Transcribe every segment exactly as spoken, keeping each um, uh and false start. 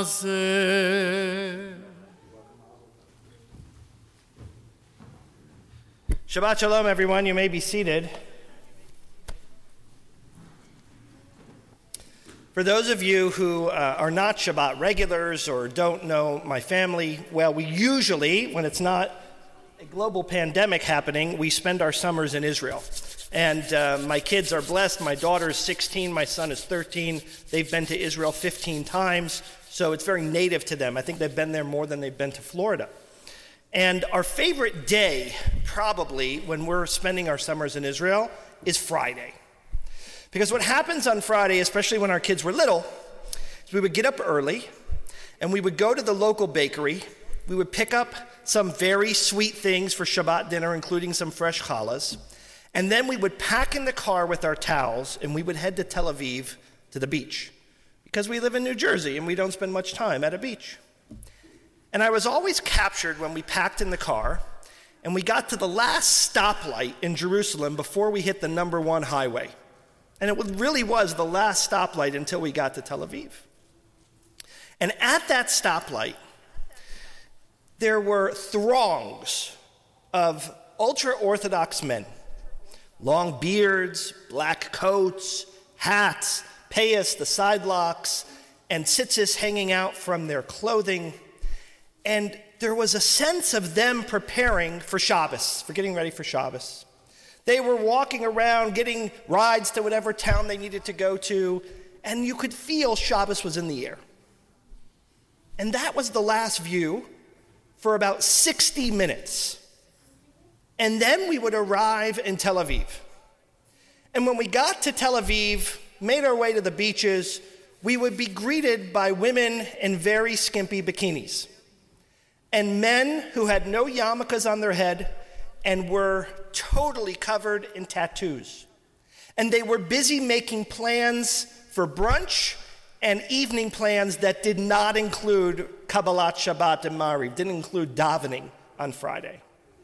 Na'aseh. Shabbat Shalom, everyone. You may be seated. For those of you who uh, are not Shabbat regulars or don't know my family, well, we usually, when it's not a global pandemic happening, we spend our summers in Israel. And uh, my kids are blessed. My daughter is sixteen, my son is thirteen. They've been to Israel fifteen times, so it's very native to them. I think they've been there more than they've been to Florida. And our favorite day, probably, when we're spending our summers in Israel, is Friday. Because what happens on Friday, especially when our kids were little, is we would get up early, and we would go to the local bakery. We would pick up some very sweet things for Shabbat dinner, including some fresh challahs. And then we would pack in the car with our towels, and we would head to Tel Aviv to the beach. Because we live in New Jersey, and we don't spend much time at a beach. And I was always captured when we packed in the car and we got to the last stoplight in Jerusalem before we hit the number one highway. And it really was the last stoplight until we got to Tel Aviv. And at that stoplight, there were throngs of ultra-Orthodox men. Long beards, black coats, hats, payas, the side locks, and tzitzis hanging out from their clothing. And there was a sense of them preparing for Shabbos, for getting ready for Shabbos. They were walking around, getting rides to whatever town they needed to go to, and you could feel Shabbos was in the air. And that was the last view for about sixty minutes. And then we would arrive in Tel Aviv. And when we got to Tel Aviv, made our way to the beaches, we would be greeted by women in very skimpy bikinis. And men who had no yarmulkes on their head and were totally covered in tattoos. And they were busy making plans for brunch and evening plans that did not include Kabbalat Shabbat and Mariv, didn't include davening on Friday.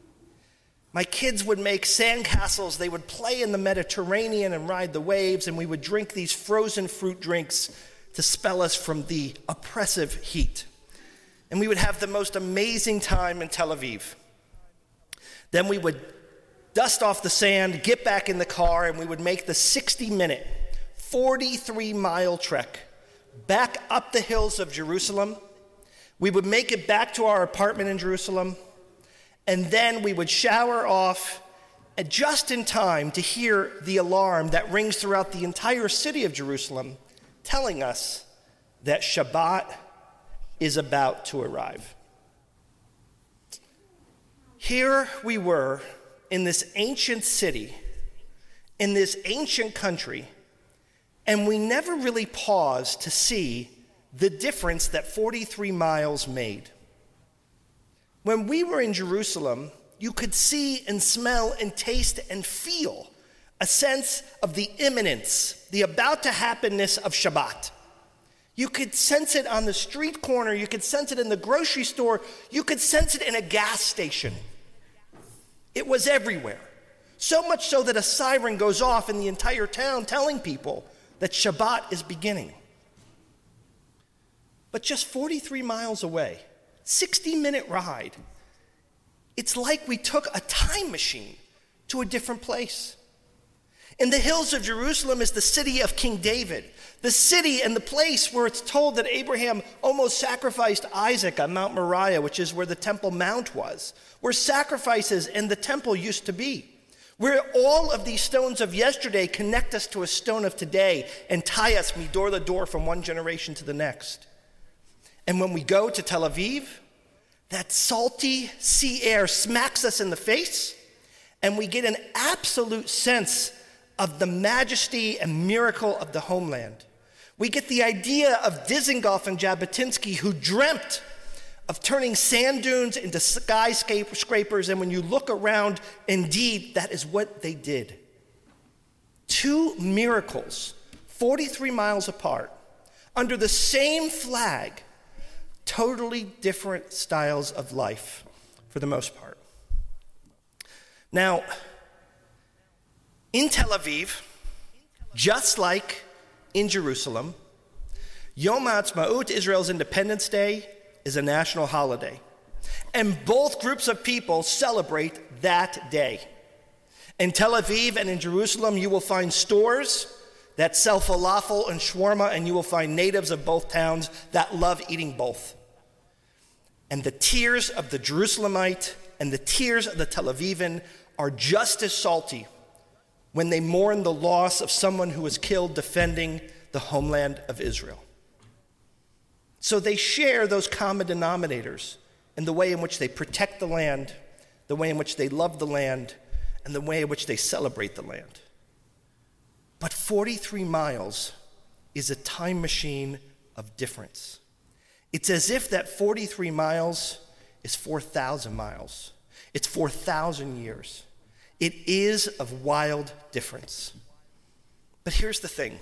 My kids would make sandcastles, they would play in the Mediterranean and ride the waves, and we would drink these frozen fruit drinks to spell us from the oppressive heat. And we would have the most amazing time in Tel Aviv. Then we would dust off the sand, get back in the car, and we would make the sixty-minute, forty-three mile trek back up the hills of Jerusalem. We would make it back to our apartment in Jerusalem, and then we would shower off just in time to hear the alarm that rings throughout the entire city of Jerusalem, telling us that Shabbat is about to arrive. Here we were in this ancient city, in this ancient country, and we never really paused to see the difference that forty-three miles made. When we were in Jerusalem, you could see and smell and taste and feel a sense of the imminence, the about to happenness of Shabbat. You could sense it on the street corner. You could sense it in the grocery store. You could sense it in a gas station. It was everywhere. So much so that a siren goes off in the entire town telling people that Shabbat is beginning. But just forty-three miles away, sixty-minute ride, it's like we took a time machine to a different place. In the hills of Jerusalem is the city of King David, the city and the place where it's told that Abraham almost sacrificed Isaac on Mount Moriah, which is where the Temple Mount was, where sacrifices and the temple used to be, where all of these stones of yesterday connect us to a stone of today and tie us midor to door from one generation to the next. And when we go to Tel Aviv, that salty sea air smacks us in the face, and we get an absolute sense of the majesty and miracle of the homeland. We get the idea of Dizengoff and Jabotinsky, who dreamt of turning sand dunes into skyscrapers, and when you look around, indeed, that is what they did. Two miracles, forty-three miles apart, under the same flag, totally different styles of life, for the most part. Now, in Tel Aviv, just like in Jerusalem, Yom HaAtzmaut, Israel's Independence Day, is a national holiday. And both groups of people celebrate that day. In Tel Aviv and in Jerusalem, you will find stores that sell falafel and shawarma, and you will find natives of both towns that love eating both. And the tears of the Jerusalemite and the tears of the Tel Avivan are just as salty when they mourn the loss of someone who was killed defending the homeland of Israel. So they share those common denominators in the way in which they protect the land, the way in which they love the land, and the way in which they celebrate the land. But forty-three miles is a time machine of difference. It's as if that forty-three miles is four thousand miles. It's four thousand years. It is of wild difference. But here's the thing.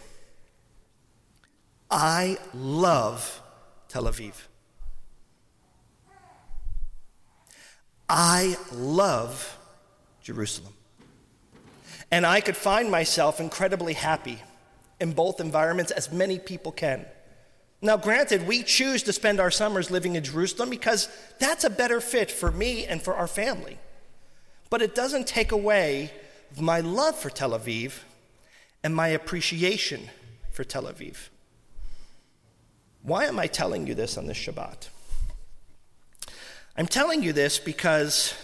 I love Tel Aviv. I love Jerusalem. And I could find myself incredibly happy in both environments, as many people can. Now, granted, we choose to spend our summers living in Jerusalem because that's a better fit for me and for our family. But it doesn't take away my love for Tel Aviv and my appreciation for Tel Aviv. Why am I telling you this on this Shabbat? I'm telling you this because,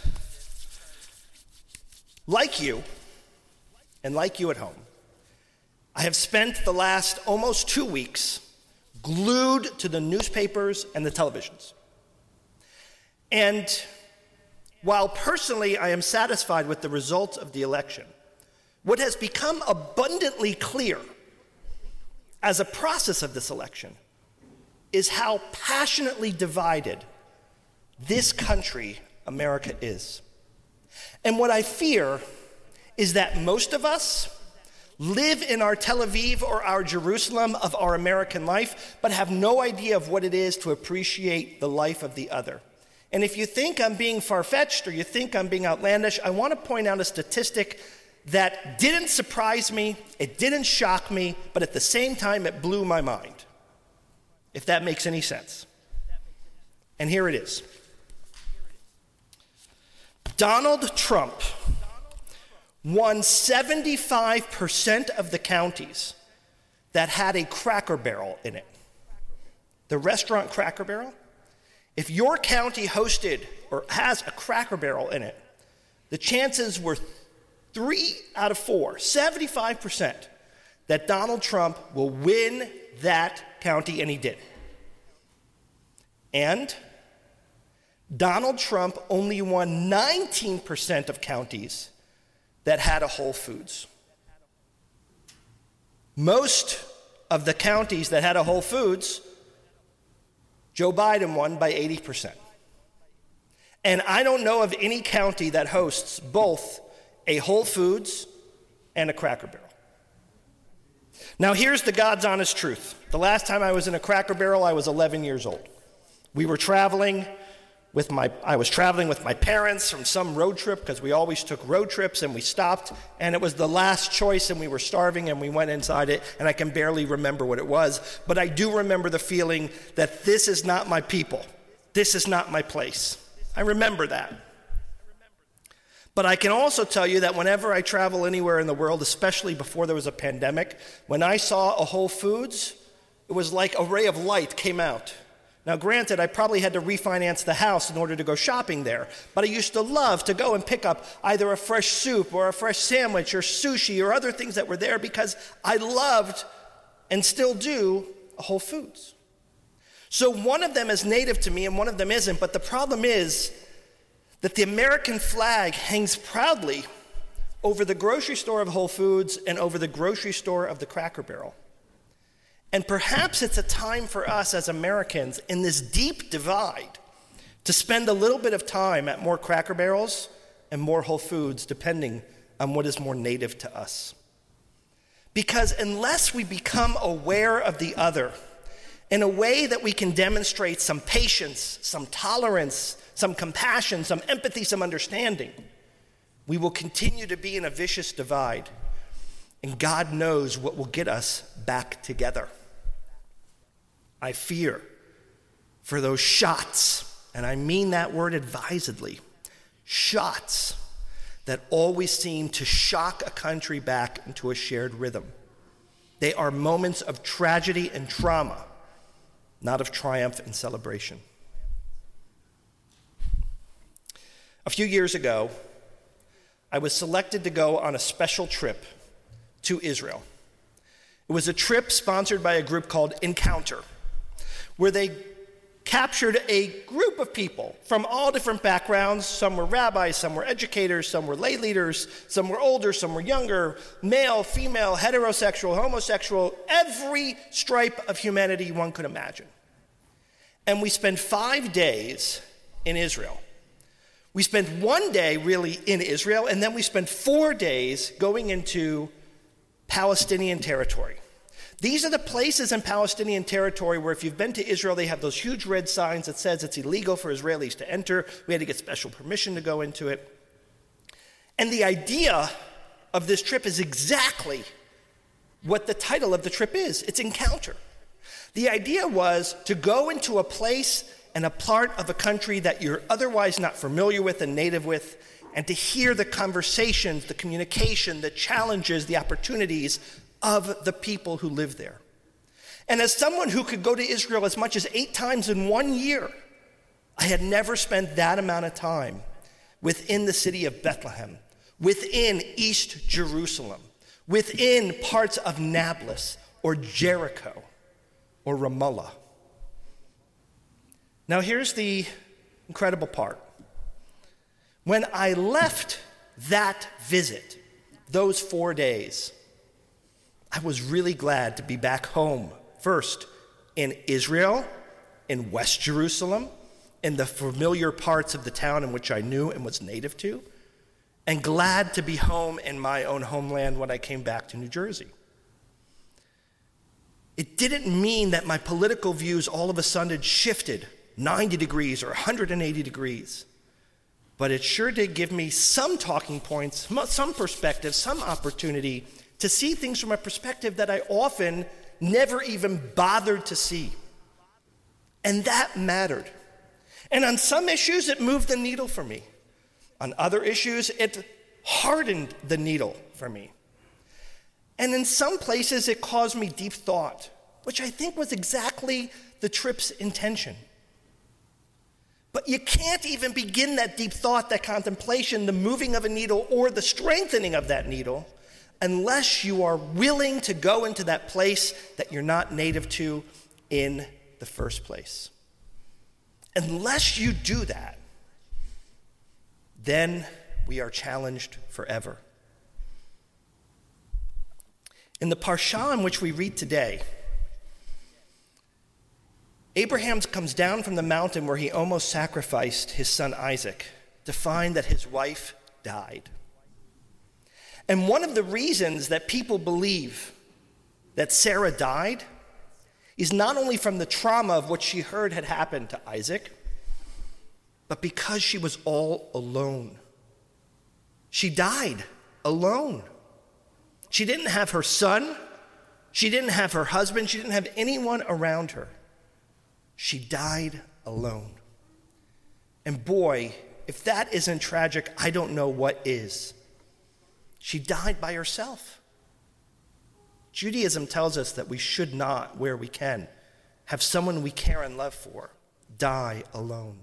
like you, and like you at home, I have spent the last almost two weeks glued to the newspapers and the televisions. And while personally I am satisfied with the results of the election, what has become abundantly clear as a process of this election is how passionately divided this country, America, is. And what I fear is that most of us live in our Tel Aviv or our Jerusalem of our American life, but have no idea of what it is to appreciate the life of the other. And if you think I'm being far-fetched or you think I'm being outlandish, I want to point out a statistic that didn't surprise me, it didn't shock me, but at the same time it blew my mind, if that makes any sense. And here it is. Donald Trump won seventy-five percent of the counties that had a Cracker Barrel in it. The restaurant Cracker Barrel. If your county hosted or has a Cracker Barrel in it, the chances were three out of four, seventy-five percent, that Donald Trump will win that county, and he did. And Donald Trump only won nineteen percent of counties that had a Whole Foods. Most of the counties that had a Whole Foods, Joe Biden won by eighty percent. And I don't know of any county that hosts both a Whole Foods and a Cracker Barrel. Now here's the God's honest truth. The last time I was in a Cracker Barrel, I was eleven years old. We were traveling with my, I was traveling with my parents from some road trip, because we always took road trips, and we stopped, and it was the last choice, and we were starving, and we went inside it, and I can barely remember what it was, but I do remember the feeling that this is not my people. This is not my place. I remember that. But I can also tell you that whenever I travel anywhere in the world, especially before there was a pandemic, when I saw a Whole Foods, it was like a ray of light came out. Now, granted, I probably had to refinance the house in order to go shopping there, but I used to love to go and pick up either a fresh soup or a fresh sandwich or sushi or other things that were there because I loved, and still do, Whole Foods. So one of them is native to me and one of them isn't, but the problem is that the American flag hangs proudly over the grocery store of Whole Foods and over the grocery store of the Cracker Barrel. And perhaps it's a time for us as Americans in this deep divide to spend a little bit of time at more Cracker Barrels and more Whole Foods, depending on what is more native to us. Because unless we become aware of the other in a way that we can demonstrate some patience, some tolerance, some compassion, some empathy, some understanding, we will continue to be in a vicious divide. And God knows what will get us back together. I fear for those shots, and I mean that word advisedly, shots that always seem to shock a country back into a shared rhythm. They are moments of tragedy and trauma, not of triumph and celebration. A few years ago, I was selected to go on a special trip to Israel. It was a trip sponsored by a group called Encounter, where they captured a group of people from all different backgrounds. Some were rabbis, some were educators, some were lay leaders, some were older, some were younger, male, female, heterosexual, homosexual, every stripe of humanity one could imagine. And we spent five days in Israel. We spent one day really in Israel, and then we spent four days going into Palestinian territory. These are the places in Palestinian territory where if you've been to Israel, they have those huge red signs that says it's illegal for Israelis to enter. We had to get special permission to go into it. And the idea of this trip is exactly what the title of the trip is. It's Encounter. The idea was to go into a place and a part of a country that you're otherwise not familiar with and native with, and to hear the conversations, the communication, the challenges, the opportunities of the people who live there. And as someone who could go to Israel as much as eight times in one year, I had never spent that amount of time within the city of Bethlehem, within East Jerusalem, within parts of Nablus or Jericho or Ramallah. Now here's the incredible part. When I left that visit, those four days, I was really glad to be back home, first in Israel, in West Jerusalem, in the familiar parts of the town in which I knew and was native to, and glad to be home in my own homeland when I came back to New Jersey. It didn't mean that my political views all of a sudden shifted ninety degrees or one hundred eighty degrees, but it sure did give me some talking points, some perspective, some opportunity to see things from a perspective that I often never even bothered to see. And that mattered. And on some issues, it moved the needle for me. On other issues, it hardened the needle for me. And in some places, it caused me deep thought, which I think was exactly the trip's intention. But you can't even begin that deep thought, that contemplation, the moving of a needle or the strengthening of that needle, unless you are willing to go into that place that you're not native to in the first place. Unless you do that, then we are challenged forever. In the parsha in which we read today, Abraham comes down from the mountain where he almost sacrificed his son Isaac to find that his wife died. And one of the reasons that people believe that Sarah died is not only from the trauma of what she heard had happened to Isaac, but because she was all alone. She died alone. She didn't have her son. She didn't have her husband. She didn't have anyone around her. She died alone. And boy, if that isn't tragic, I don't know what is. She died by herself. Judaism tells us that we should not, where we can, have someone we care and love for die alone.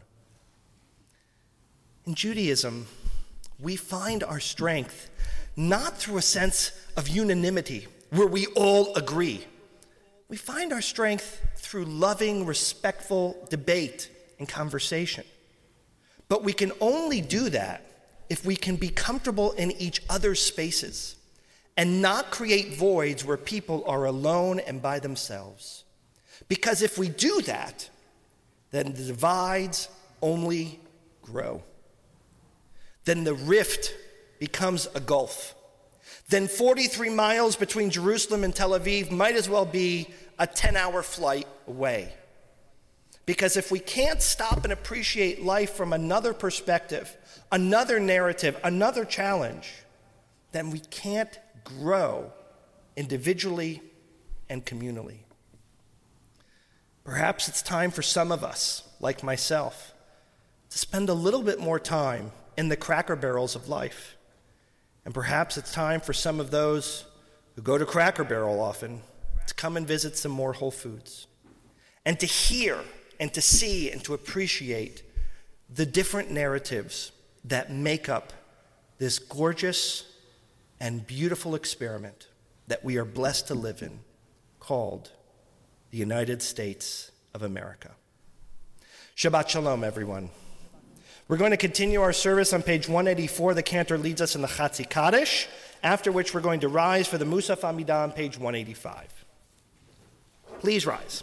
In Judaism, we find our strength not through a sense of unanimity where we all agree. We find our strength through loving, respectful debate and conversation. But we can only do that if we can be comfortable in each other's spaces and not create voids where people are alone and by themselves. Because if we do that, then the divides only grow. Then the rift becomes a gulf. Then forty-three miles between Jerusalem and Tel Aviv might as well be a ten-hour flight away. Because if we can't stop and appreciate life from another perspective, another narrative, another challenge, then we can't grow individually and communally. Perhaps it's time for some of us, like myself, to spend a little bit more time in the Cracker Barrels of life. And perhaps it's time for some of those who go to Cracker Barrel often to come and visit some more Whole Foods and to hear and to see and to appreciate the different narratives that make up this gorgeous and beautiful experiment that we are blessed to live in, called the United States of America. Shabbat Shalom, everyone. We're going to continue our service on page one eighty-four. The cantor leads us in the Chatzi Kaddish, after which we're going to rise for the Musaf Amidah on page one eighty-five. Please rise.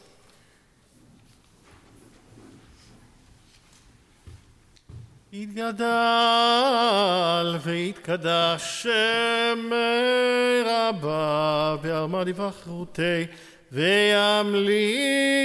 יתגדל ויתקדש שם רבה בעלמא דבחרותי וימליך